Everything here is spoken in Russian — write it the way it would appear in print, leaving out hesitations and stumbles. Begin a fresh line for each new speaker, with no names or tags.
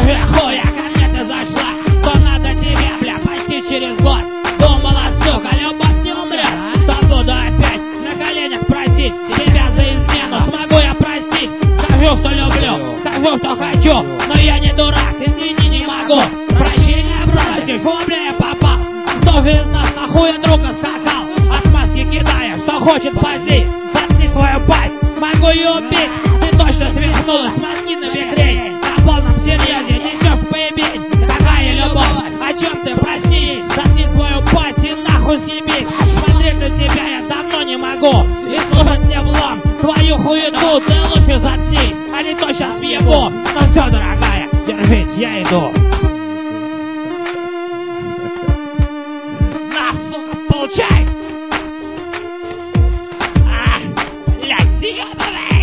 уже хуя, ко мне ты зашла. То надо тебе, бля, почти через год. Думала, сука, любовь не умрет. То буду опять на коленях просить тебя за измену. Смогу я простить? Скажу, что люблю, скажу, что хочу. Но я не дурак, извини, не могу. Прощения просишь, о, бля, я попал. Кто же из нас нахуя друга скакал? Отмазки кидая, что хочет пози. Заткни свою пасть, могу ее убить. Ты точно свихнулась, мозги на вихре. На полном серьезе несешь поебень. Какая любовь, о чем ты, проснись. Заткни свою пасть и нахуй съебись. Смотреть на тебя я давно не могу. И слушать мне влом твою хуету. Ты лучше заткнись, а не то сейчас въебу. Ну все, дорогая, держись, я иду. На, сука, получай! Блядь, съебывай!